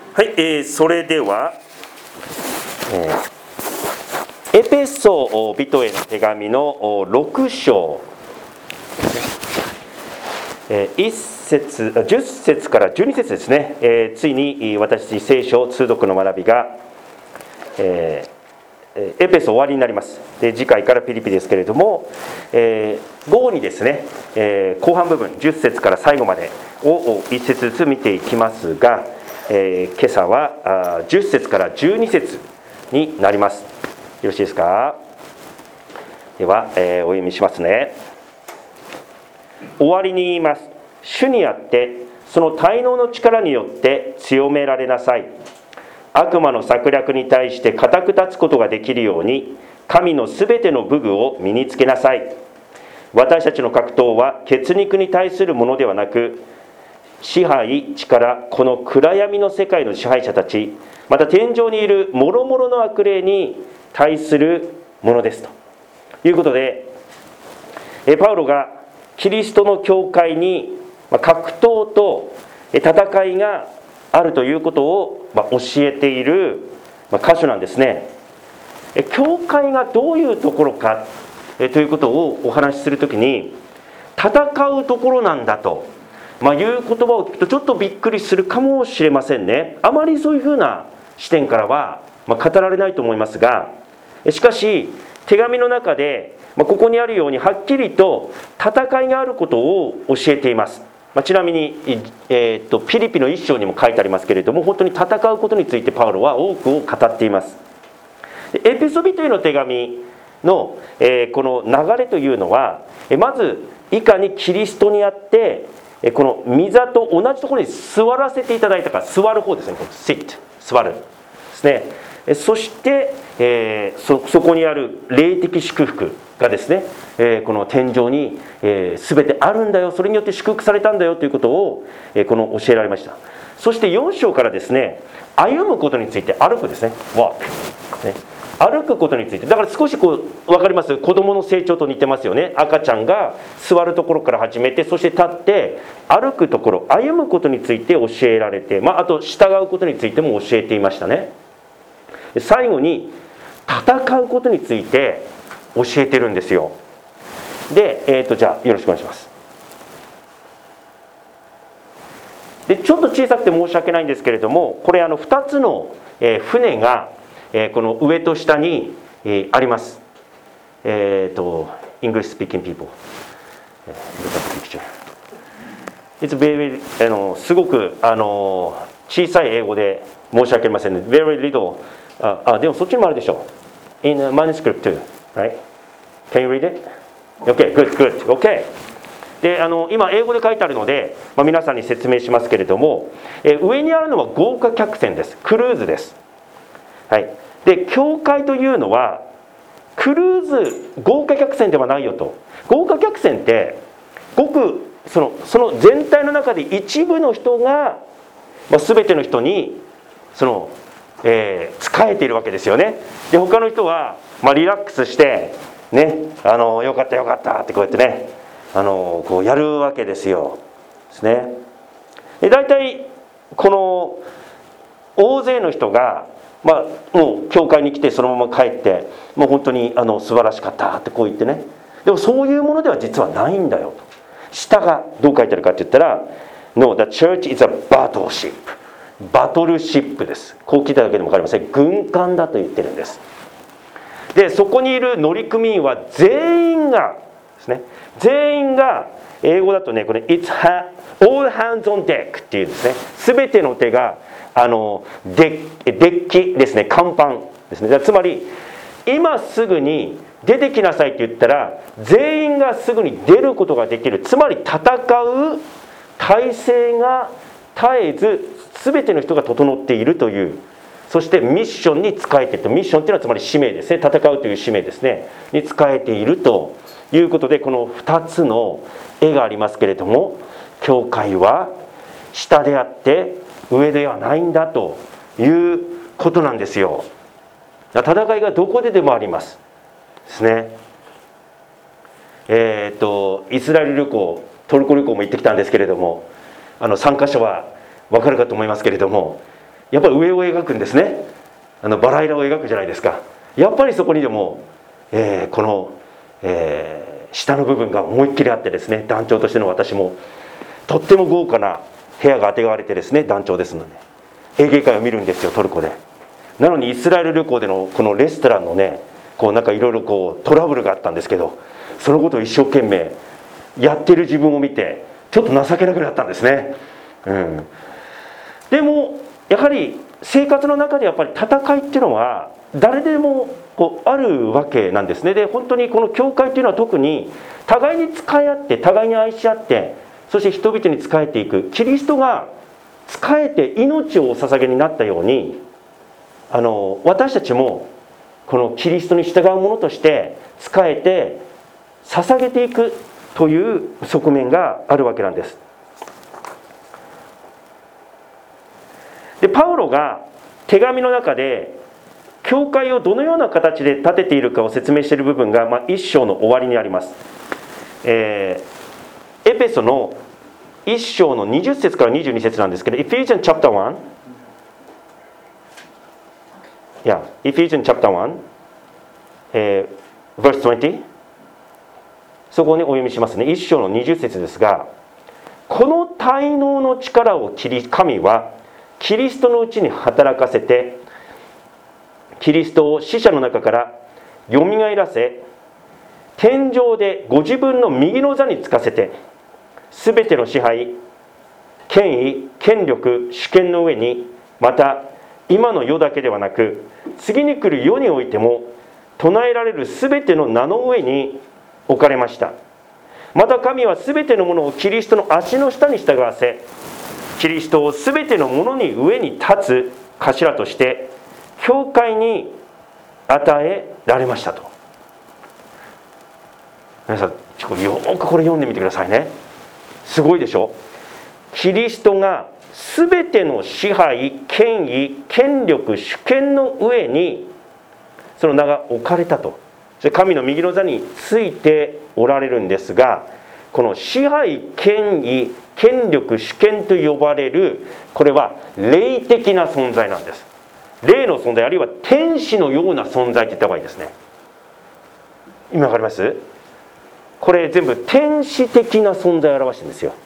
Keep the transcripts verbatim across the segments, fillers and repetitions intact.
はい、えー、それでは、えー、エペソ人への手紙のろく章、えー、いっ節、じゅっ節からじゅうに節ですね、えー、ついに私聖書通読の学びが、えー、エペソ終わりになります。で次回からピリピですけれども、えー、午後にですね、えー、後半部分じゅっ節から最後までをいっ節ずつ見ていきますが、えー、今朝はじゅっ節からじゅうに節になります。よろしいですか。では、えー、お読みしますね。終わりに言います。主にあってその滞納の力によって強められなさい。悪魔の策略に対して固く立つことができるように、神のすべての武具を身につけなさい。私たちの格闘は血肉に対するものではなく、支配、力、この暗闇の世界の支配者たち、また天井にいる諸々の悪霊に対するものですということで、パウロがキリストの教会に格闘と戦いがあるということを教えている箇所なんですね。教会がどういうところかということをお話しするときに、戦うところなんだと、まあ、いう言葉を聞くとちょっとびっくりするかもしれませんね。あまりそういうふうな視点からは語られないと思いますが、しかし手紙の中でここにあるようにはっきりと戦いがあることを教えています。ちなみに、えー、とピリピの一章にも書いてありますけれども、本当に戦うことについてパウロは多くを語っています。エペソビトへの手紙の、えー、この流れというのは、まずいかにキリストにあってこの御座と同じところに座らせていただいたか、座る方ですね、この sit 座るですね。そして、えー、そ, そこにある霊的祝福がですね、えー、この天井に、えー、全てあるんだよ、それによって祝福されたんだよということを、えー、この教えられました。そしてよん章からですね、歩むことについて、歩くですね、walk ね、歩くことについて、だから少しこう分かります、子供の成長と似てますよね。赤ちゃんが座るところから始めて、そして立って歩くところ、歩むことについて教えられて、まあ、あと従うことについても教えていましたね。最後に戦うことについて教えてるんですよ。で、えー、とじゃあよろしくお願いします。でちょっと小さくて申し訳ないんですけれども、これあのふたつの、えー、船が、えー、この上と下に、えー、あります。えっ、ー、と English speaking people、えー、It's very あのすごくあの小さい英語で申し訳ありませんね。Very little、ああでもそっちにもあるでしょ。In a manuscript too, right? Can you read it? Okay, good, good, okay. であの今英語で書いてあるので、まあ、皆さんに説明しますけれども、え上にあるのは豪華客船です。クルーズです。はい。で教会というのはクルーズ豪華客船ではないよと。豪華客船ってごくそのその全体の中で一部の人が、まあ、全ての人にその、えー、仕えているわけですよね。で他の人は、まあ、リラックスしてね、あのよかったよかったってこうやってね、あのこうやるわけですよ。ですね。で大体この大勢の人が、まあ、もう教会に来てそのまま帰ってもう本当にあの素晴らしかったってこう言ってね。でもそういうものでは実はないんだよと。下がどう書いてあるかって言ったら No, the church is a battleship。 バトルシップです。こう聞いただけでも分かりません。軍艦だと言ってるんです。でそこにいる乗組員は全員がですね、全員が英語だとね、これ It's all hands on deck っていうですね、全ての手があのデッキですね、甲板ですね。つまり今すぐに出てきなさいって言ったら全員がすぐに出ることができる。つまり戦う体制が絶えず全ての人が整っているという、そしてミッションに仕えていると。ミッションというのはつまり使命ですね、戦うという使命ですねに仕えているということで、このふたつの絵がありますけれども、教会は下であって上ではないんだということなんですよ。戦いがどこででもありますですね。えー、っとイスラエル旅行、トルコ旅行も行ってきたんですけれども、あの参加者は分かるかと思いますけれども、 やっぱり上を描くんですね。あのバラ色を描くじゃないですか。やっぱりそこにでも、えー、この、えー、下の部分が思いっきりあってですね、団長としての私もとっても豪華な部屋があてがわれてですね、団長ですのでエーゲ海を見るんですよ、トルコで。なのにイスラエル旅行でのこのレストランのね、こうなんかいろいろこうトラブルがあったんですけど、そのことを一生懸命やってる自分を見てちょっと情けなくなったんですね。うん、でもやはり生活の中でやっぱり戦いっていうのは誰でもこうあるわけなんですね。で本当にこの教会っていうのは特に互いに仕え合って互いに愛し合って、そして人々に仕えていく、キリストが仕えて命をお捧げになったように、あの私たちもこのキリストに従う者として仕えて捧げていくという側面があるわけなんです。でパウロが手紙の中で教会をどのような形で建てているかを説明している部分が、まあ、一章の終わりにあります。えー、エペソの一章のにじゅっ節からにじゅうに節なんですけど、 Ephesians chapter one Yeah, Ephesians chapter one、えー、verse twenty、 そこにお読みしますね。一章のにじゅっ節ですが、この滞納の力を神はキリストのうちに働かせて、キリストを死者の中からよみがえらせ、天上でご自分の右の座につかせて、すべての支配、権威、権力、主権の上に、また今の世だけではなく次に来る世においても唱えられるすべての名の上に置かれました。また神はすべてのものをキリストの足の下に従わせ、キリストをすべてのものに上に立つ頭として教会に与えられましたと。皆さんよくこれ読んでみてくださいね。すごいでしょ。キリストがすべての支配、権威、権力、主権の上にその名が置かれたと。神の右の座についておられるんですが、この支配、権威、権力、主権と呼ばれる、これは霊的な存在なんです。霊の存在、あるいは天使のような存在って言った方がいいですね。今わかります？これ全部天使的な存在を表してるんですよ。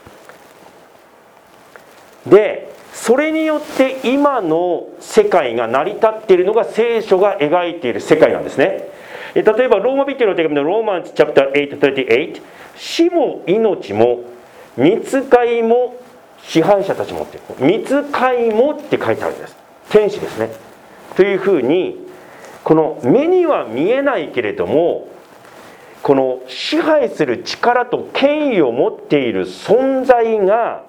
でそれによって今の世界が成り立っているのが聖書が描いている世界なんですね。例えばローマ人の手紙のローマンズチャプターはち、さんじゅうはち、死も命も御使いも支配者たちもって御使いもって書いてあるんです。天使ですね。というふうにこの目には見えないけれども、この支配する力と権威を持っている存在が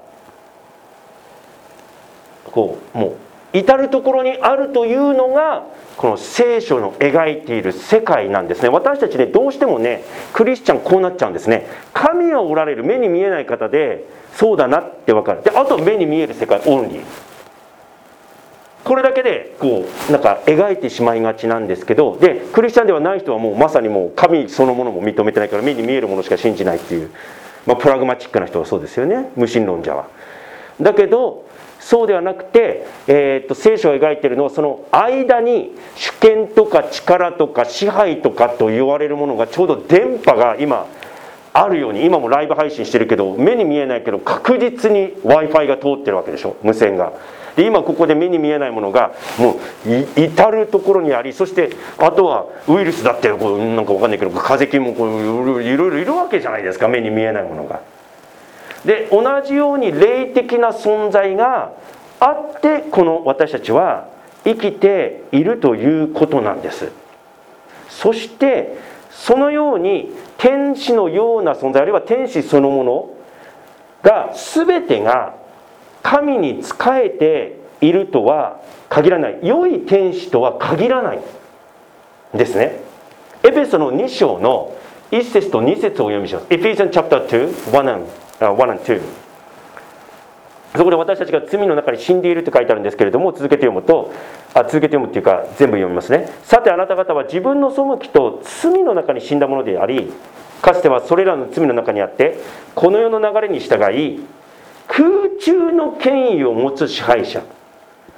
こうもう至る所にあるというのがこの聖書の描いている世界なんですね。私たちね、どうしてもねクリスチャンこうなっちゃうんですね。神がおられる目に見えない方でそうだなって分かる。であと目に見える世界オンリー、これだけでこうなんか描いてしまいがちなんですけど、でクリスチャンではない人はもうまさにもう神そのものも認めてないから目に見えるものしか信じないっていう、まあ、プラグマチックな人はそうですよね、無神論者は。だけどそうではなくて、えー、と聖書を描いているのはその間に主権とか力とか支配とかと言われるものがちょうど電波が今あるように、今もライブ配信してるけど目に見えないけど確実に Wi-Fi が通ってるわけでしょ、無線が。で今ここで目に見えないものがもう至る所にあり、そしてあとはウイルスだってこうなんか分かんないけど風邪菌もこういろいろいるわけじゃないですか、目に見えないものが。で同じように霊的な存在があってこの私たちは生きているということなんです。そしてそのように天使のような存在、あるいは天使そのものが全てが神に仕えているとは限らない、良い天使とは限らないんですね。エペソのに章のいち節とに節をお読みします。Ephesians chapter two, one and one and two。 そこで私たちが罪の中に死んでいると書いてあるんですけれども、続けて読むとあ続けて読むっていうか全部読みますね。さてあなた方は自分の背きと罪の中に死んだものであり、かつてはそれらの罪の中にあってこの世の流れに従い空中の権威を持つ支配者、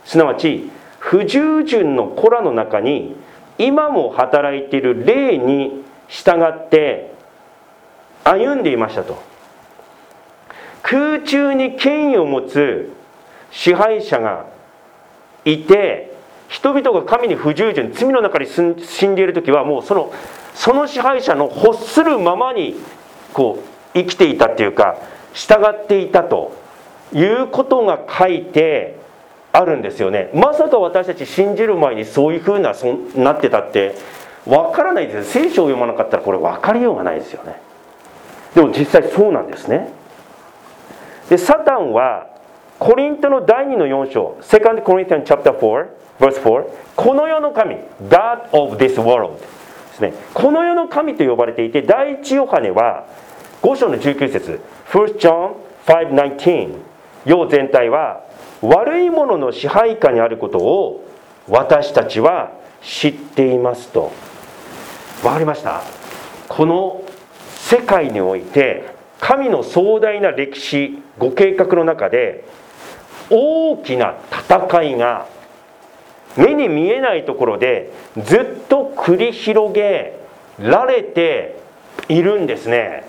すなわち不従順の子らの中に今も働いている霊に従って歩んでいましたと。空中に権威を持つ支配者がいて、人々が神に不従順、罪の中に死んでいるときは、もうそのその支配者の欲するままにこう生きていたっていうか、従っていたということが書いてあるんですよね。まさか私たち信じる前にそういうふうなそなってたってわからないです。聖書を読まなかったらこれ分かりようがないですよね。でも実際そうなんですね。でサタンはコリントのだいにのよん章 セカンド Corinthians chapter フォー verse フォー、 この世の神 God of this world ですね。この世の神と呼ばれていて、第一ヨハネはご章のじゅうきゅう節 ファースト John ファイブナインティーン、 世全体は悪いものの支配下にあることを私たちは知っていますと。わかりました？この世界において神の壮大な歴史ご計画の中で大きな戦いが目に見えないところでずっと繰り広げられているんですね。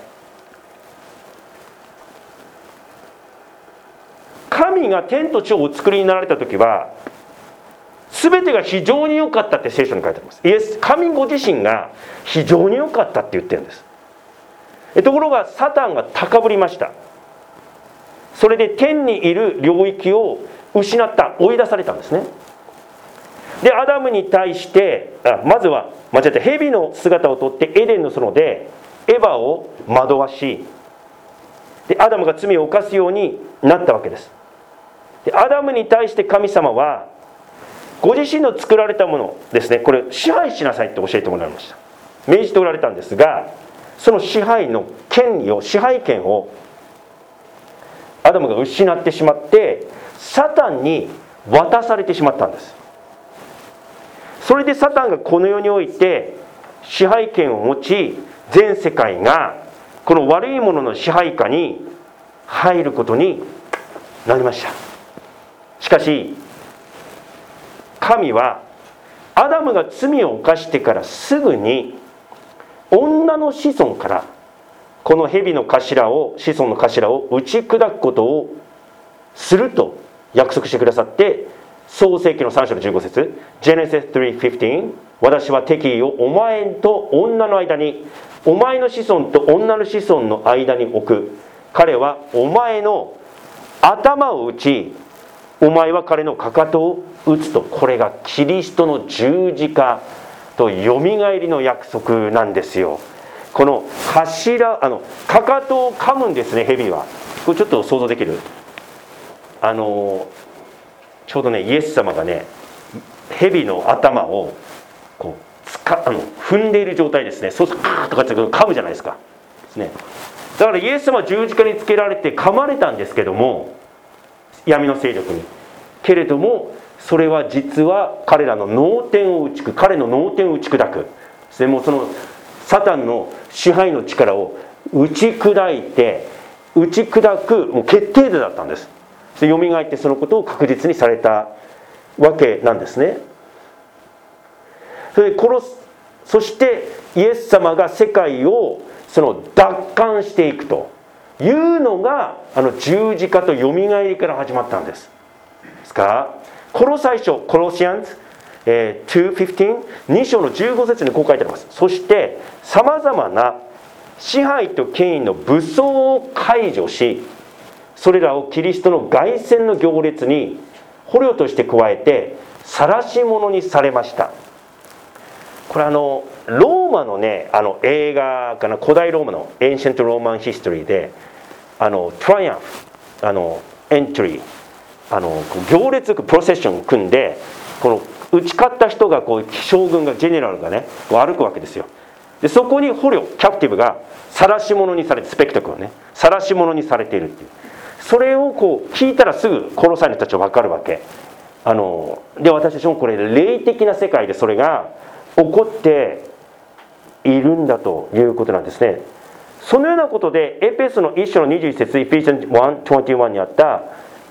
神が天と地をお作りになられた時は全てが非常に良かったって聖書に書いてあります。イエス、神ご自身が非常に良かったって言ってるんです。ところがサタンが高ぶりました。それで天にいる領域を失った、追い出されたんですね。でアダムに対してあまずは間違って蛇の姿をとってエデンの園でエヴァを惑わし、でアダムが罪を犯すようになったわけです。でアダムに対して神様はご自身の作られたものですね、これ支配しなさいって教えてもらいました。命じておられたんですが、その支配の権利を支配権をアダムが失ってしまってサタンに渡されてしまったんです。それでサタンがこの世において支配権を持ち、全世界がこの悪いものの支配下に入ることになりました。しかし神はアダムが罪を犯してからすぐに女の子孫からこの蛇の頭を子孫の頭を打ち砕くことをすると約束してくださって、創世記のさん章のじゅうご節 Genesis スリーフィフティーン、 私は敵意をお前と女の間に、お前の子孫と女の子孫の間に置く。彼はお前の頭を打ち、お前は彼のかかとを打つと。これがキリストの十字架とよみがえりの約束なんですよ。この柱、あのかかとを噛むんですね、蛇は。これちょっと想像できる？あのちょうどね、イエス様がね、蛇の頭をこうつかあの踏んでいる状態ですね。そうするとカーッとかって噛むじゃないですか。ですね。だからイエス様は十字架につけられて噛まれたんですけども、闇の勢力に。けれどもそれは実は彼らの脳天を打ち砕く、彼の脳天を打ち砕くですね。もうそのサタンの支配の力を打ち砕いて、打ち砕くもう決定打だったんです。でよみがえってそのことを確実にされたわけなんですね。それで殺す、そしてイエス様が世界をその奪還していくというのが、あの十字架とよみがえりから始まったんです。ですからコロサイ書、コロシアンズ、えー、にじゅうご、に章のじゅうご節にこう書いてあります。そしてさまざまな支配と権威の武装を解除し、それらをキリストの凱旋の行列に捕虜として加えて晒し者にされました。これあのローマのね、あの映画かな、古代ローマのエンシェントローマンヒストリーで、あのトライアンフ、あのエントリー、あの行列プロセッションを組んで、この打ち勝った人がこう将軍がジェネラルがね歩くわけですよ。でそこに捕虜キャプティブが晒し者にされて、スペクタクルはね晒し者にされているっていう、それをこう聞いたらすぐコロサイの人たちは分かるわけ。あので私たちもこれ霊的な世界でそれが起こっているんだということなんですね。そのようなことでエペソのいち章のにじゅういち節、エペソンいちにじゅういちにあった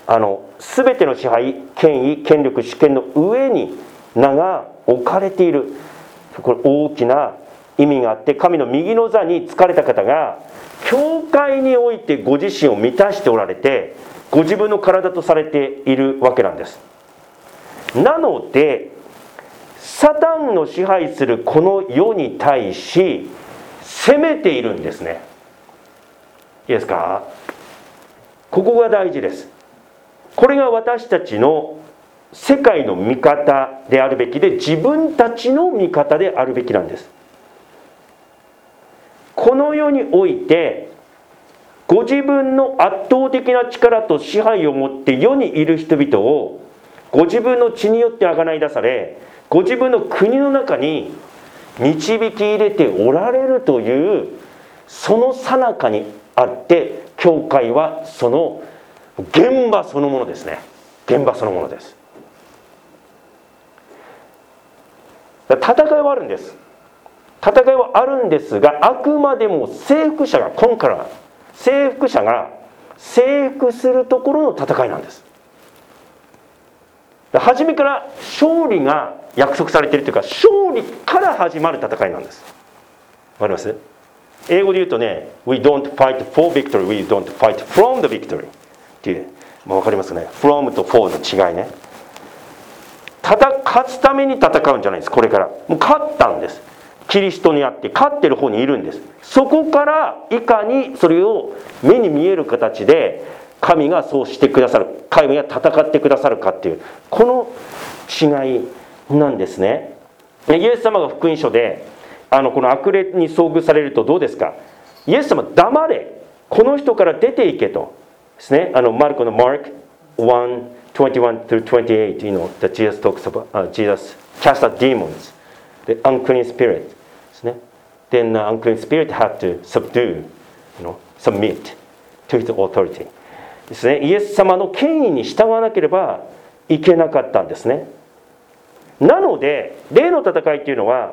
あの全ての支配、権威、権力、主権の上に名が置かれている。これ大きな意味があって、神の右の座に就かれた方が教会においてご自身を満たしておられて、ご自分の体とされているわけなんです。なのでサタンの支配するこの世に対し攻めているんですね。いいですか？ここが大事です。これが私たちの世界の味方であるべきで、自分たちの味方であるべきなんです。この世においてご自分の圧倒的な力と支配を持って世にいる人々をご自分の血によって贖い出され、ご自分の国の中に導き入れておられるという、その最中にあって、教会はその現場そのものですね。現場そのものです。戦いはあるんです。戦いはあるんですが、あくまでも征服者が今から征服者が征服するところの戦いなんです。初めから勝利が約束されているというか、勝利から始まる戦いなんです。わかります？英語で言うとね、We don't fight for victory, we don't fight from the victory っていう、まあ、わかりますね。from と for の違いね。ただ勝つために戦うんじゃないです。これからもう勝ったんです。キリストにあって勝ってる方にいるんです。そこからいかにそれを目に見える形で神がそうしてくださる、神が戦ってくださるかっていう、この違いなんですね。イエス様が福音書であのこの悪霊に遭遇されるとどうですか？イエス様黙れ、この人から出ていけとですね。あのマルコの Mark one twenty-one through twenty-eight, you know, that Jesus talks about, uh, Jesus cast out demons, the unclean spirit ですね。Then the unclean spirit had to subdue, you know, submit to his authority ですね。イエス様の権威に従わなければいけなかったんですね。なので霊の戦いというのは、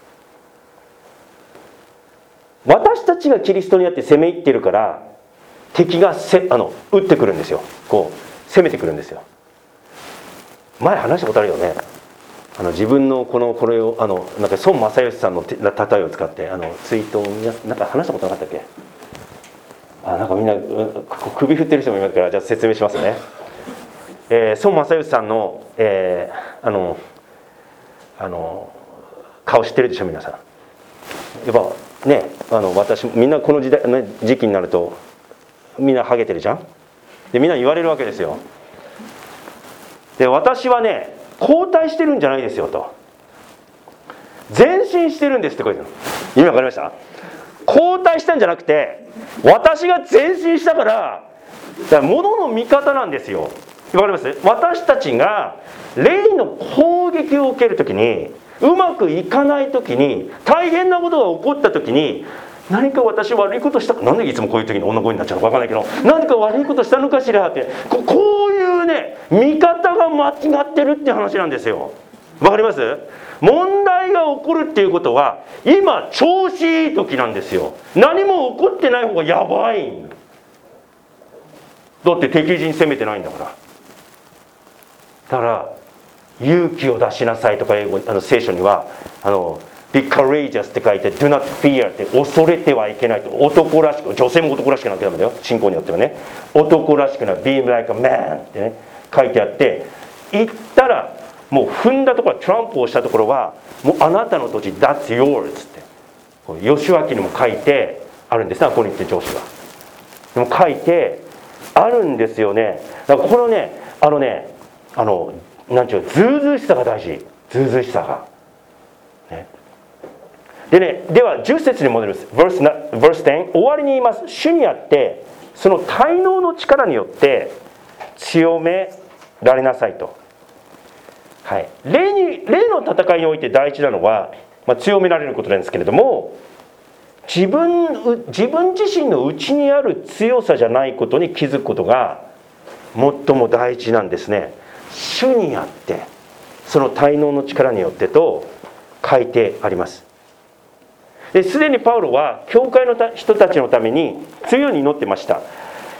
私たちがキリストにあって攻め入っているから、敵がせあの撃ってくるんですよ。こう攻めてくるんですよ。前話したことあるよね。あの自分のこのこれをあのなんか孫正義さんの例えを使ってあのツイートをなんか話したことなかったっけ？あ、なんかみんな首振ってる人もいますから、じゃあ説明しますね。えー、孫正義さんの、えー、あのあの顔知ってるでしょ皆さん。やっぱね、あの私みんなこの時代、ね、時期になるとみんなハゲてるじゃん。でみんな言われるわけですよ。で私はね後退してるんじゃないですよと、前進してるんですってこういうの。意味わかりました？後退したんじゃなくて、私が前進したから、だから物の見方なんですよ。わかります？私たちが霊の攻撃を受けるときに、うまくいかないときに、大変なことが起こったときに、何か私悪いことしたか、なんでいつもこういう時に女声になっちゃうのか分からないけど、何か悪いことしたのかしらって、こういうね見方が間違ってるって話なんですよ。わかります？問題が起こるっていうことは今調子いい時なんですよ。何も起こってない方がやばいんだ。だって敵陣攻めてないんだから。だから勇気を出しなさいとか英語あの聖書にはあのBe courageous って書いて Do not fear って恐れてはいけないと。男らしく、女性も男らしくなってダメだよ、信仰によってはね。男らしくな Be like a man ってね書いてあって、行ったらもう踏んだところ、トランプをしたところはもうあなたの土地 That's yours って義明にも書いてあるんですね。ここに行って上司がでも書いてあるんですよね。だからこのねあのねあのなんちゅうずうずうしさが大事。ずうずうしさがね。でね、ではじゅっ節に戻ります。Verse じゅう、終わりに言います。主にあってその滞納の力によって強められなさいと。はい、霊に霊の戦いにおいて大事なのは、まあ、強められることなんですけれども、自分自分自身の内にある強さじゃないことに気づくことが最も大事なんですね。主にあってその滞納の力によってと書いてあります。すでにパウロは教会の人たちのために強いように祈ってました。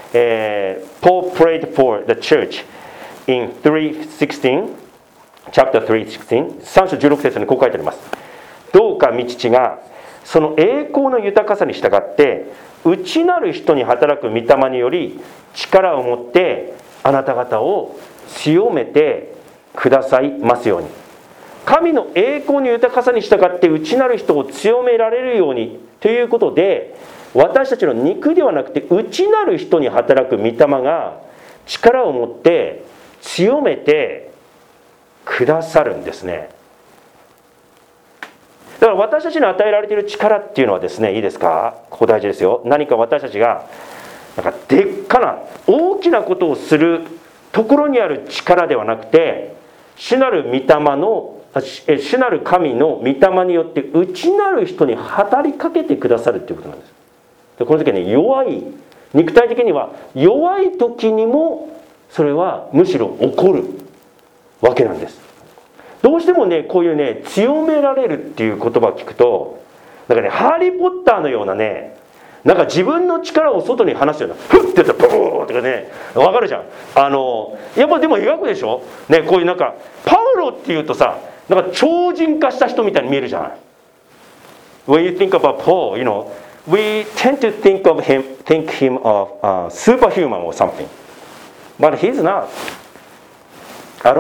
えー、Paul prayed for the church in three sixteen, chapter three sixteen、さん章じゅうろく節にこう書いてあります。どうか御父がその栄光の豊かさに従って内なる人に働く御霊により力を持ってあなた方を強めてくださいますように。神の栄光の豊かさに従って内なる人を強められるようにということで、私たちの肉ではなくて内なる人に働く御霊が力を持って強めてくださるんですね。だから私たちに与えられている力っていうのはですね、いいですか、ここ大事ですよ。何か私たちがなんかでっかな大きなことをするところにある力ではなくて、主なる御霊の主なる神の御霊によって内なる人に働きかけてくださるということなんです。でこの時はね、弱い、肉体的には弱い時にもそれはむしろ起こるわけなんです。どうしてもね、こういうね、強められるっていう言葉を聞くと、なんかね、ハリー・ポッターのようなね、なんか自分の力を外に放すような、フッてやったらボーとかね、わかるじゃん。あのやっぱでも描くでしょ、ね、こういうなんかパウロっていうとさ、なんか超人化した人みたいに見えるじゃん。When you think about Paul, you know, we tend to think of him, think him of、uh, superhuman or something, but he's not at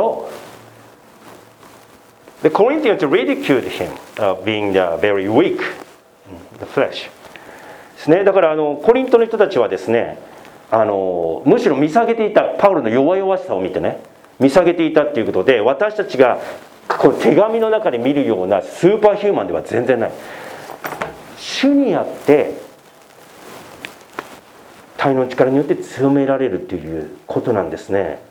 all.The Corinthians ridiculed him of being very weak in the flesh. ですね。だからあのコリントの人たちはですね、あのむしろ見下げていた、パウロの弱々しさを見てね、見下げていたっていうことで、私たちがこの手紙の中で見るようなスーパーヒューマンでは全然ない。主にあって体の力によって強められるということなんですね。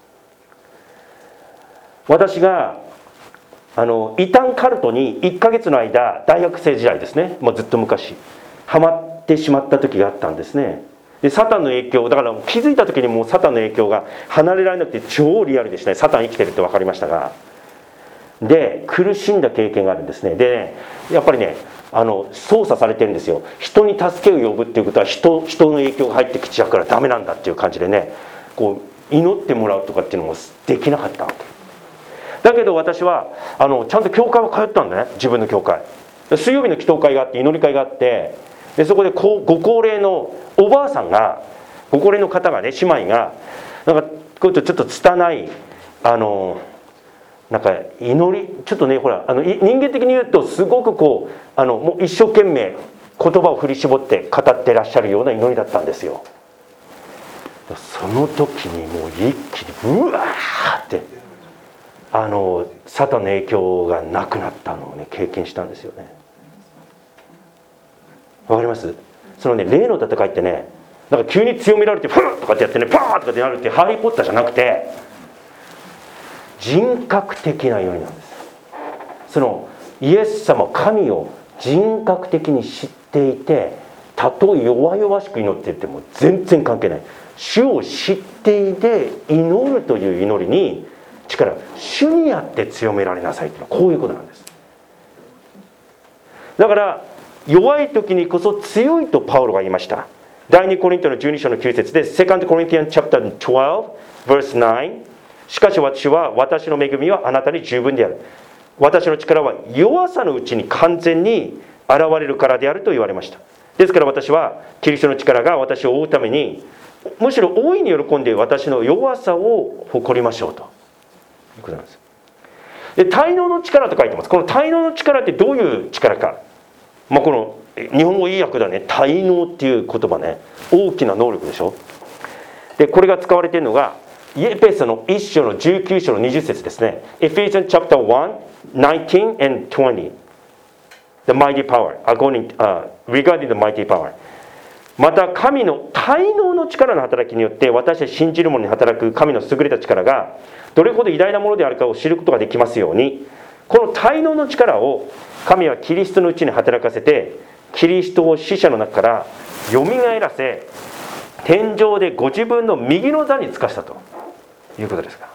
私があの異端カルトにいっかげつの間、大学生時代ですね、もうずっと昔ハマってしまった時があったんですね。でサタンの影響だから、気づいた時にもうサタンの影響が離れられなくて超リアルでしたね。サタン生きてるって分かりましたが、で苦しんだ経験があるんですね。でやっぱりね、あの操作されてるんですよ。人に助けを呼ぶっていうことは 人, 人の影響が入ってきちゃうからダメなんだっていう感じでね、こう祈ってもらうとかっていうのもできなかったわけだけど、私はあのちゃんと教会は通ったんだね。自分の教会、水曜日の祈祷会があって、祈り会があって、でそこでこうご高齢のおばあさんが、ご高齢の方がね、姉妹がなんかこうちょっと拙いあのなんか祈り、ちょっとね、ほらあの人間的に言うとすごくこうあのもう一生懸命言葉を振り絞って語ってらっしゃるような祈りだったんですよ。その時にもう一気にうわーってあのサタンの影響がなくなったのをね、経験したんですよね。わかります？そのね、霊の戦いってね、なんか急に強められてフッとかってやってね、パーとかってなるってハリー・ポッターじゃなくて、人格的な祈りなんです。そのイエス様、神を人格的に知っていて、たとえ弱々しく祈っていても全然関係ない。主を知っていて祈るという祈りに力、主にあって強められなさいというのはこういうことなんです。だから弱い時にこそ強いとパウロが言いました。第二コリントのじゅうに章のきゅう節で セカンド Corinthians chapter twelve verse nine、 しかし私は私の恵みはあなたに十分である、私の力は弱さのうちに完全に現れるからであると言われました。ですから私はキリストの力が私を覆うために、むしろ大いに喜んで私の弱さを誇りましょうということなんです。で、滞納の力と書いてます。この滞納の力ってどういう力か、まあ、この日本語いい訳だね、滞納っていう言葉ね、大きな能力でしょ。でこれが使われているのがエペソのいっ章のじゅうきゅう章のにじゅう節ですね。 Ephesians chapter one nineteen and twenty、 The mighty power according、uh, regarding the mighty power、また神の滞納の力の働きによって私たち信じる者に働く神の優れた力がどれほど偉大なものであるかを知ることができますように、この滞納の力を神はキリストのうちに働かせて、キリストを死者の中からよみがえらせ、天上でご自分の右の座につかしたということですから、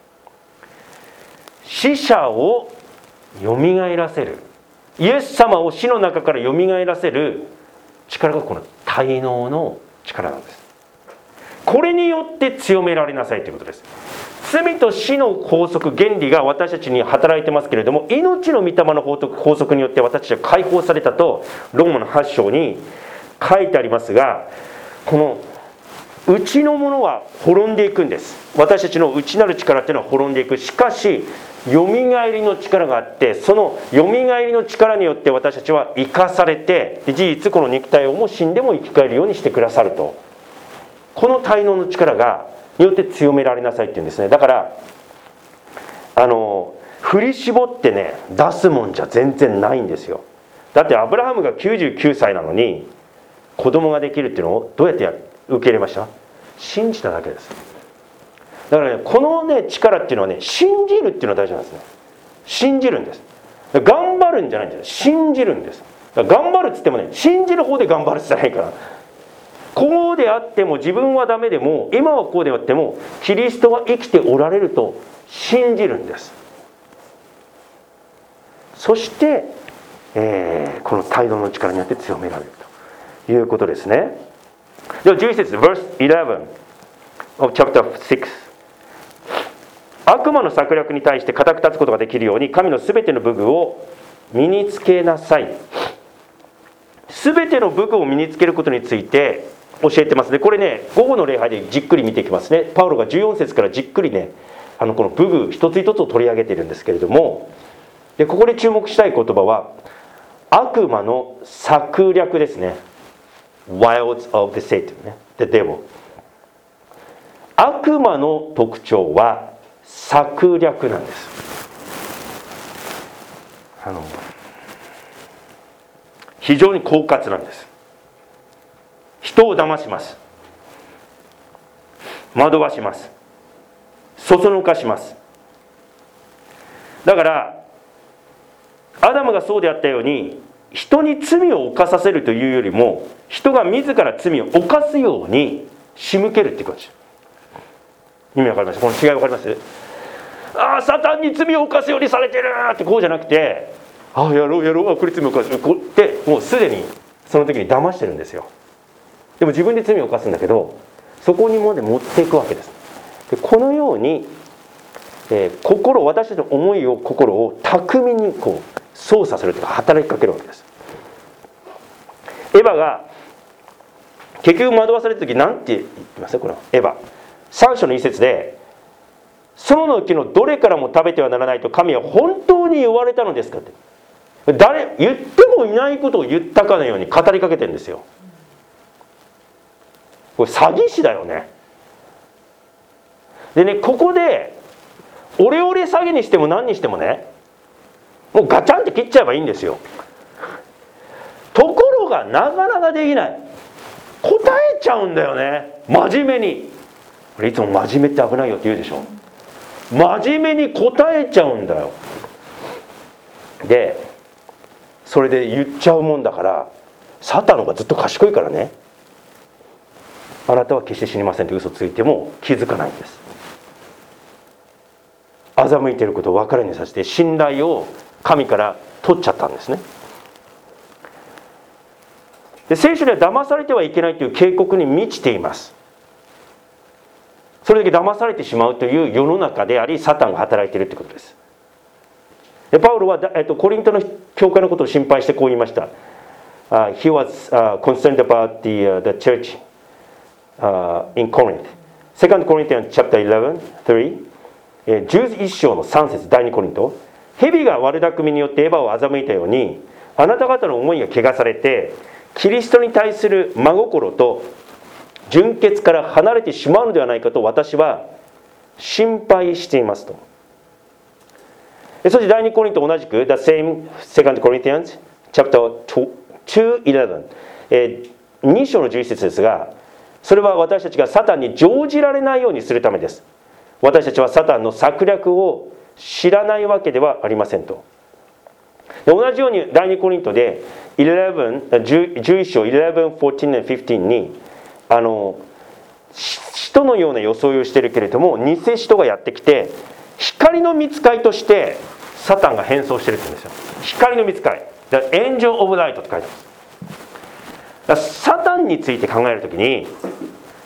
死者をよみがえらせる、イエス様を死の中からよみがえらせる力がこの滞納の力なんです。 これによって強められなさいということです。罪と死の法則、原理が私たちに働いてますけれども、命の御霊の法則によって私たちは解放されたとローマのはち章に書いてありますが、この内のものは滅んでいくんです。私たちの内なる力っていうのは滅んでいく。しかしよみがえりの力があって、そのよみがえりの力によって私たちは生かされて、事実この肉体をも死んでも生き返るようにしてくださると。この滞納の力がによって強められなさいっていうんですね。だからあの振り絞ってね出すもんじゃ全然ないんですよ。だってアブラハムがきゅうじゅうきゅうさいなのに子供ができるっていうのをどうやってや受け入れました？信じただけです。だからね、このね力っていうのはね、信じるっていうのは大事なんですね。信じるんです。頑張るんじゃないんですよ。信じるんです。だから頑張るっつってもね、信じる方で頑張るじゃないから。こうであっても自分はダメでも、今はこうであってもキリストは生きておられると信じるんです。そして、えー、この帯同の力によって強められるということですね。ではじゅういち節 verse eleven of chapter six、 悪魔の策略に対して固く立つことができるように神のすべての武具を身につけなさい。すべての武具を身につけることについて教えてますね。これね、午後の礼拝でじっくり見ていきますね。パウロがじゅうよん節からじっくりね、あのこの武具一つ一つを取り上げているんですけれども、でここで注目したい言葉は悪魔の策略ですね。 Wiles of the Satan ね、The Devil。 悪魔の特徴は策略なんです。あの非常に狡猾なんです。人を騙します。惑わします。そそのかします。だからアダムがそうであったように、人に罪を犯させるというよりも、人が自ら罪を犯すように仕向けるっていうことです。意味わかります？この違いわかります？ああ、サタンに罪を犯すようにされてるってこうじゃなくて、ああやろうやろう、あこれ罪を犯すってもうすでにその時に騙してるんですよ。でも自分で罪を犯すんだけど、そこにまで持っていくわけです。でこのように、えー、心私たちの思いを心を巧みにこう操作するというか働きかけるわけです。エヴァが結局惑わされた時何て言ってますか？このエヴァさん章の一節で、園の木のどれからも食べてはならないと神は本当に言われたのですかって、誰言ってもいないことを言ったかのように語りかけてるんですよ。これ詐欺師だよね。でね、ここでオレオレ詐欺にしても何にしてもね、もうガチャンって切っちゃえばいいんですよ。ところがなかなかできない。答えちゃうんだよね、真面目に。これいつも真面目って危ないよって言うでしょ。真面目に答えちゃうんだよ。でそれで言っちゃうもんだから、サタンがずっと賢いからね、あなたは決して死にませんって嘘ついても気づかないんです。欺いていることを分かるようにさせて信頼を神から取っちゃったんですね。で聖書では騙されてはいけないという警告に満ちています。それだけ騙されてしまうという世の中であり、サタンが働いているということです。でパウロは、えっと、コリントの教会のことを心配してこう言いました。uh, He was、uh, concerned about the,、uh, the church、uh, in Corinth。 セカンド Corinthians chapter eleven three、えー、じゅういっ章のさん節、第二コリント。蛇が悪巧みによってエヴァを欺いたように、あなた方の思いが汚されてキリストに対する真心と純潔から離れてしまうのではないかと私は心配していますと。そして第二コリント同じく The same second Corinthians chapter two eleven、えー、に章のじゅういち節ですが、それは私たちがサタンに乗じられないようにするためです。私たちはサタンの策略を知らないわけではありませんと。同じように第二コリントでじゅういち章じゅういち、じゅうよん、じゅうご、じゅうごにあの使徒のような装いをしているけれども偽使徒がやってきて、光の御使いとしてサタンが変装してるって言うんですよ。光の御使い、The Angel of Light って書いてます。だからサタンについて考えるときに、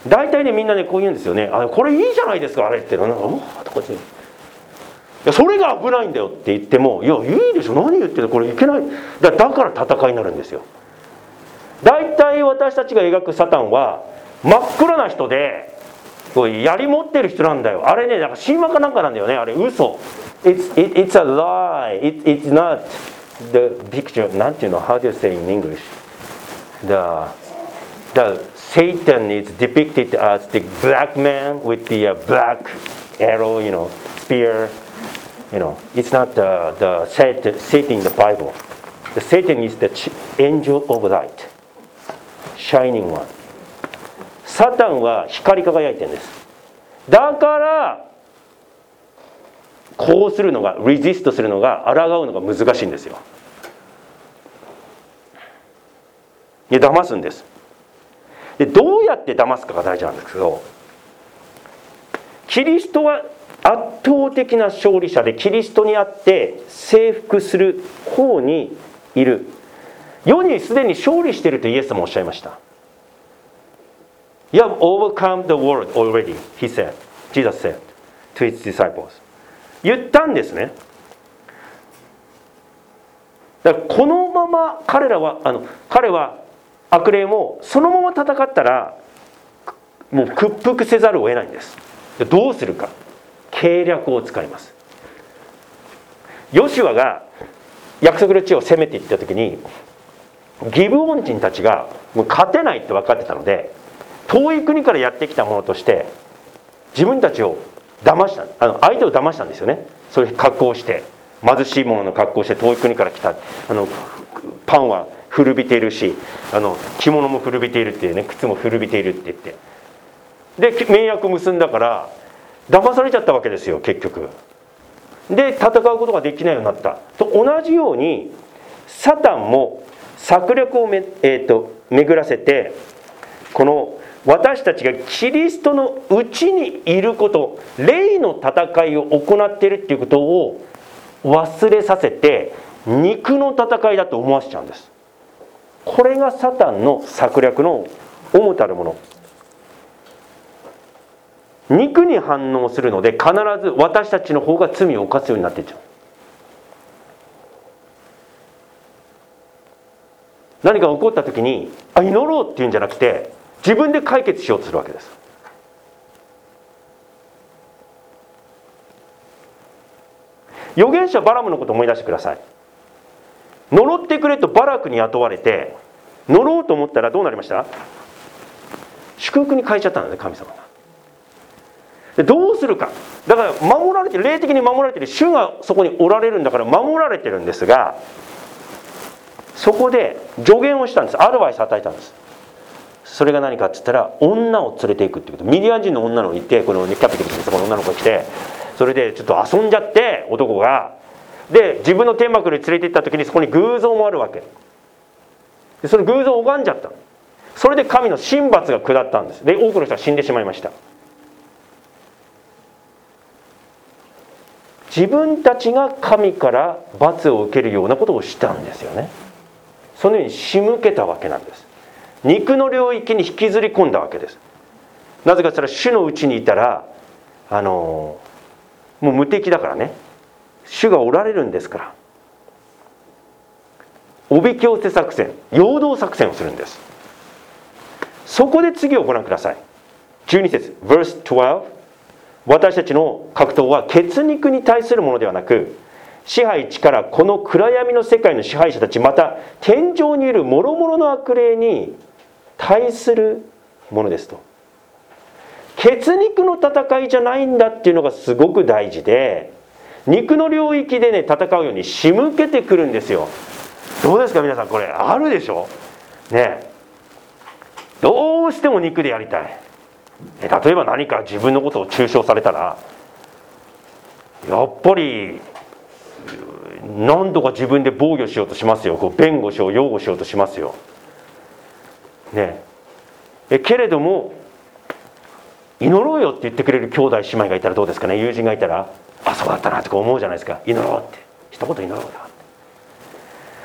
大体ねみんなねこう言うんですよね。あこれいいじゃないですかあれってなんかおーとかっていやそれが危ないんだよって言ってもいやいいでしょ何言ってるこれいけないだだから戦いになるんですよ。大体私たちが描くサタンは真っ黒な人でこう槍持ってる人なんだよ。あれねなんか神話かなんかなんだよね。あれ嘘 It's, it, it's a lie it, It's not the picture なんていうの How do you say in English The, the Satan is depicted as the black man with the uh, black arrow, you know, spear. You know, it's not the, the Satan, Satan in the Bible. The Satan is the angel of light, shining one. サタンは光り輝いてるんです。だからこうするのが、レジストするのが、抗うのが難しいんですよ。で騙すんです。でどうやって騙すかが大事なんですけど、キリストは圧倒的な勝利者でキリストにあって征服する方にいる。世にすでに勝利しているとイエスもおっしゃいました。You have overcome the world already, he said. Jesus said to his disciples. 言ったんですね。だからこのまま彼らはあの彼は悪霊もそのまま戦ったらもう屈服せざるを得ないんです。どうするか、計略を使います。ヨシュアが約束の地を攻めていった時にギブオン人たちがもう勝てないって分かってたので、遠い国からやってきたものとして自分たちを騙したあの相手を騙したんですよね。そういう格好をして貧しい者の格好をして遠い国から来たあのパンは古びているしあの着物も古びているっていうね、靴も古びているって言ってで盟約を結んだから騙されちゃったわけですよ結局。で戦うことができないようになったと同じようにサタンも策略をめ、えー、と巡らせてこの私たちがキリストのうちにいること、霊の戦いを行っているっていうことを忘れさせて肉の戦いだと思わせちゃうんです。これがサタンの策略の主たるもの。肉に反応するので必ず私たちの方が罪を犯すようになっていっちゃう。何か起こった時にあ祈ろうっていうんじゃなくて自分で解決しようとするわけです。預言者バラムのことを思い出してください。呪ってくれとバラクに雇われて呪ろうと思ったらどうなりました？祝福に変えちゃったんですね、神様が。でどうするか、だから守られてる、霊的に守られてる、主がそこにおられるんだから守られてるんですが、そこで助言をしたんです。アドバイス与えたんです。それが何かって言ったら女を連れていくっていうこと。ミディアン人の女の子に行ってこのキャピテルにそこの女の子が来てそれでちょっと遊んじゃって男がで自分の天幕に連れて行った時にそこに偶像もあるわけで、その偶像を拝んじゃった。それで神の神罰が下ったんです。で多くの人は死んでしまいました。自分たちが神から罰を受けるようなことをしたんですよね。そのように仕向けたわけなんです。肉の領域に引きずり込んだわけです。なぜかというと主のうちにいたらあのもう無敵だからね、主がおられるんですから、おびき寄せ作戦、陽動作戦をするんです。そこで次をご覧ください。じゅうに節 verse じゅうに、私たちの格闘は血肉に対するものではなく支配地からこの暗闇の世界の支配者たち、また天上にいる諸々の悪霊に対するものですと。血肉の戦いじゃないんだっていうのがすごく大事で、肉の領域でね戦うように仕向けてくるんですよ。どうですか皆さん、これあるでしょね。どうしても肉でやりたい。例えば何か自分のことを中傷されたらやっぱり何とか自分で防御しようとしますよ。こう弁護しよう擁護しようとしますよ、ね、えけれども祈ろうよって言ってくれる兄弟姉妹がいたらどうですかね。友人がいたらあそうだったなって思うじゃないですか。祈ろうって一言祈ろうよって。ど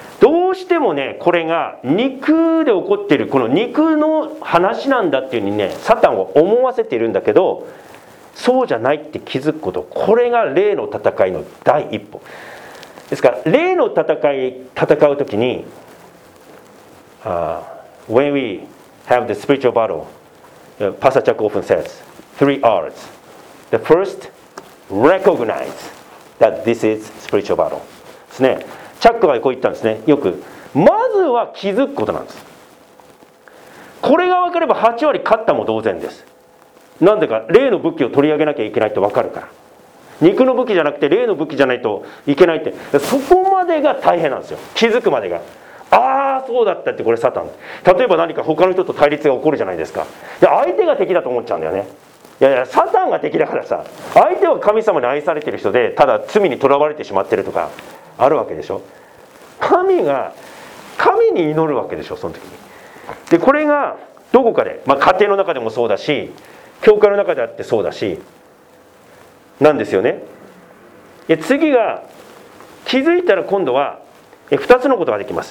うしてもね、これが肉で起こっているこの肉の話なんだっていうふうにね、サタンは思わせているんだけど、そうじゃないって気づくこと、これが霊の戦いの第一歩ですから、霊の戦い戦うときに、uh, when we have the spiritual battle, Pastor Chuck often says three R's. The first, recognize that this is spiritual battle ですね。チャックがこう言ったんですね。よくまずは気づくことなんです。これが分かればはち割勝ったも同然です。なんでか、霊の武器を取り上げなきゃいけないって分かるから。肉の武器じゃなくて霊の武器じゃないといけないって、そこまでが大変なんですよ。気づくまでが。ああそうだったって、これサタン。例えば何か他の人と対立が起こるじゃないですか。で相手が敵だと思っちゃうんだよね。いやいや、サタンが敵だからさ、相手は神様に愛されてる人で、ただ罪にとらわれてしまってるとかあるわけでしょ。神が神に祈るわけでしょ、その時に。でこれがどこかで、まあ、家庭の中でもそうだし、教会の中であってそうだしなんですよね。で次が気づいたら、今度はふたつのことができます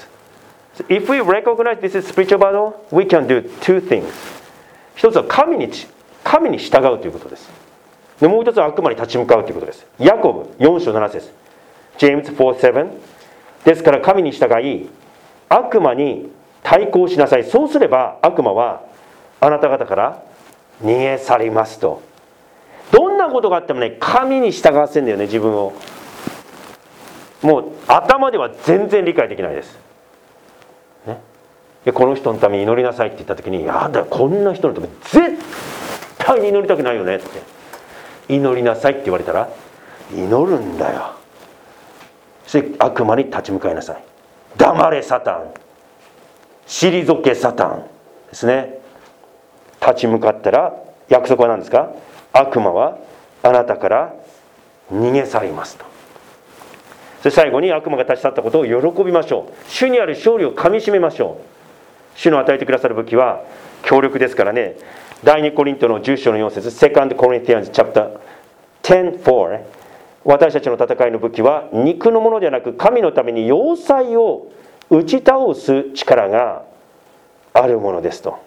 。If we recognize this is spiritual battle, we can do two things. 一つは神に神に従うということです。でもう一つは悪魔に立ち向かうということです。ヤコブよん章なな節、James よんセブン。ですから神に従い、悪魔に対抗しなさい。そうすれば悪魔はあなた方から逃げ去りますと。どんなことがあってもね、神に従わせるんだよね、自分を。もう頭では全然理解できないです、ね、でこの人のために祈りなさいって言った時に、やだ、こんな人のために絶対に祈りたくないよねって。祈りなさいって言われたら祈るんだよ。そして悪魔に立ち向かいなさい。黙れサタン、退けサタンですね。立ち向かったら約束は何ですか？悪魔はあなたから逃げ去りますと。そして最後に、悪魔が立ち去ったことを喜びましょう。主にある勝利をかみしめましょう。主の与えてくださる武器は強力ですからね。第二コリントのじゅう章のよん節、セカンドコリンティアンズチャプターじゅうよん、私たちの戦いの武器は肉のものではなく、神のために要塞を打ち倒す力があるものですと。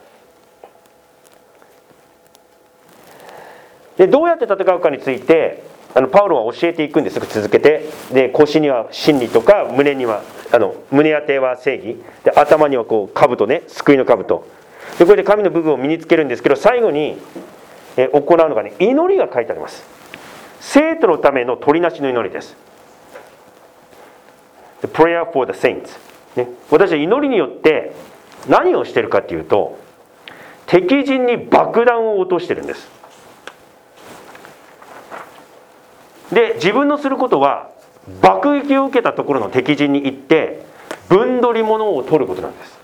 でどうやって戦うかについて、あのパウロは教えていくんです。続けて、で腰には真理とか、胸にはあの胸当ては正義で、頭にはこう兜ね、救いの兜で、これで神の部分を身につけるんですけど、最後にえ行うのがね、祈りが書いてあります。生徒のための取りなしの祈りです。 The prayer for the saints、ね、私は祈りによって何をしているかっていうと、敵陣に爆弾を落としてるんです。で自分のすることは、爆撃を受けたところの敵陣に行って分取り物を取ることなんです。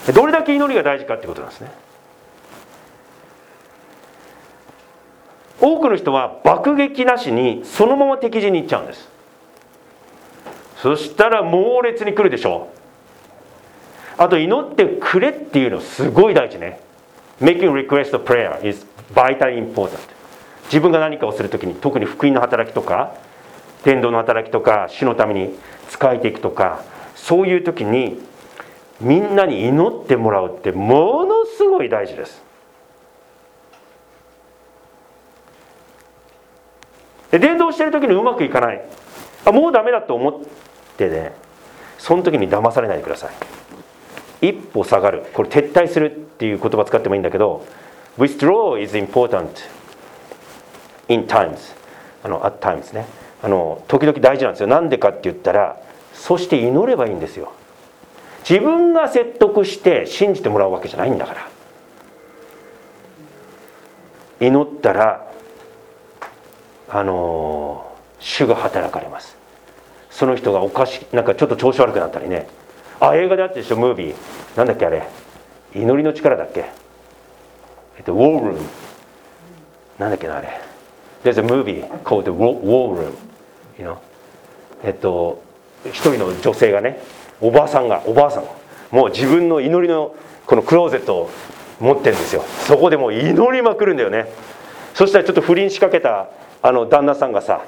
どれだけ祈りが大事かってことなんですね。多くの人は爆撃なしにそのまま敵陣に行っちゃうんです。そしたら猛烈に来るでしょう。あと祈ってくれっていうのすごい大事ね。 Making request of prayer is vitally important。 自分が何かをするときに、特に福音の働きとか伝道の働きとか、主のために仕えていくとか、そういうときにみんなに祈ってもらうってものすごい大事です。で伝道してるときにうまくいかない、あもうダメだと思ってね、その時に騙されないでください。一歩下がる、これ撤退するっていう言葉使ってもいいんだけど、Withdraw is important in times。あの、at times ね。あの、時々大事なんですよ。なんでかって言ったら、そして祈ればいいんですよ。自分が説得して信じてもらうわけじゃないんだから。祈ったら、あの、主が働かれます。その人がおかしい、なんかちょっと調子悪くなったりね。あ、映画であったでしょ、ムービー。なんだっけあれ。祈りの力だっけ。えっと、ウォールーム。なんだっけなあれ。There's a movie called The War Room。You know? えっと、一人の女性がね、おばあさんが、おばあさんが、もう自分の祈りのこのクローゼットを持ってるんですよ。そこでもう祈りまくるんだよね。そしたらちょっと不倫しかけたあの旦那さんがさ、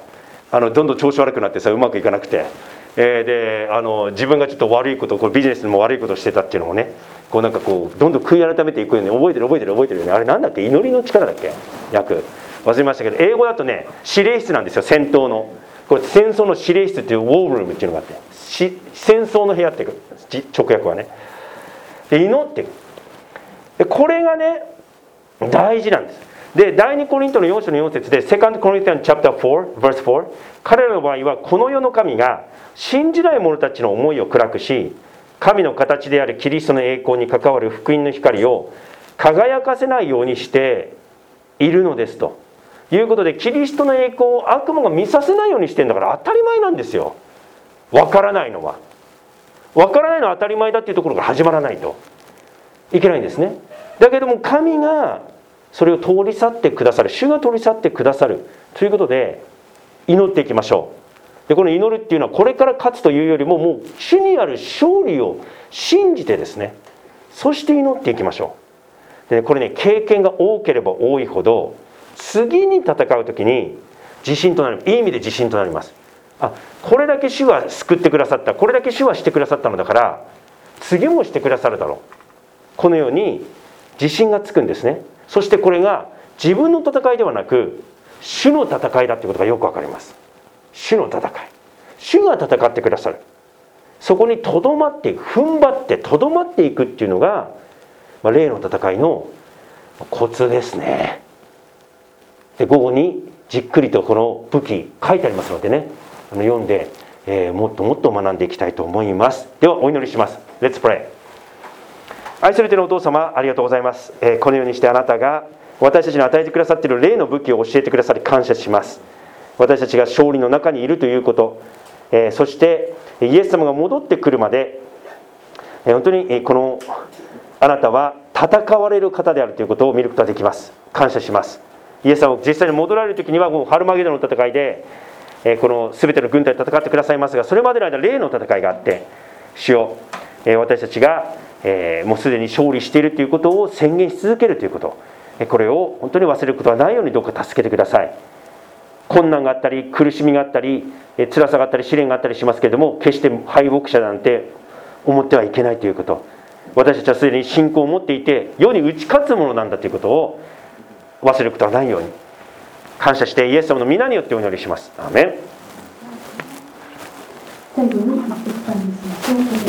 あのどんどん調子悪くなってさ、うまくいかなくて、えー、であの自分がちょっと悪いこと、こうビジネスでも悪いことをしてたっていうのをね、こうなんかこうどんどん悔い改めていくように、覚えてる覚えてる覚えてるよね。あれなんだっけ、祈りの力だっけ、訳忘れましたけど、英語だとね司令室なんですよ。戦闘のこれ戦争の司令室っていうウォールームっていうのがあって、戦争の部屋っていう直訳はね、で祈っていく。でこれがね大事なんです。で第二コリントのよん章のよん節で セカンド Corinthians chapter four verse four、 彼らの場合はこの世の神が信じない者たちの思いを暗くし、神の形であるキリストの栄光に関わる福音の光を輝かせないようにしているのですということで、キリストの栄光を悪魔が見させないようにしてるんだから当たり前なんですよ。わからないのはわからないのは当たり前だっていうところから始まらないといけないんですね。だけども神がそれを通り去ってくださる、主が通り去ってくださるということで祈っていきましょう。でこの祈るっていうのはこれから勝つというよりも、もう主にある勝利を信じてですね、そして祈っていきましょう。でこれね、経験が多ければ多いほど次に戦う時に自信となる、いい意味で自信となります。あ、これだけ主は救ってくださった、これだけ主はしてくださったのだから次もしてくださるだろう、このように自信がつくんですね。そしてこれが自分の戦いではなく主の戦いだということがよくわかります。主の戦い、主が戦ってくださる、そこにとどまっていく、踏ん張ってとどまっていくっていうのが、まあ、霊の戦いのコツですね。で午後にじっくりとこの武器書いてありますのでね、あの読んで、えー、もっともっと学んでいきたいと思います。ではお祈りします。 Let's pray。 愛する天のお父様、ありがとうございます、えー、このようにしてあなたが私たちに与えてくださっている霊の武器を教えてくださり感謝します。私たちが勝利の中にいるということ、えー、そしてイエス様が戻ってくるまで、えー、本当にこのあなたは戦われる方であるということを見ることができます。感謝します。イエス様が実際に戻られる時にはもうハルマゲドンの戦いで、えー、この全ての軍隊と戦ってくださいますが、それまでの間霊の戦いがあって、主よ、えー、私たちが、えー、もうすでに勝利しているということを宣言し続けるということ、えー、これを本当に忘れることはないようにどうか助けてください。困難があったり苦しみがあったり、えー、辛さがあったり試練があったりしますけれども、決して敗北者なんて思ってはいけないということ、私たちはすでに信仰を持っていて世に打ち勝つものなんだということを忘れることはないように感謝してイエス様の皆によってお祈りします。アーメン。 最後に言ってきたんですが、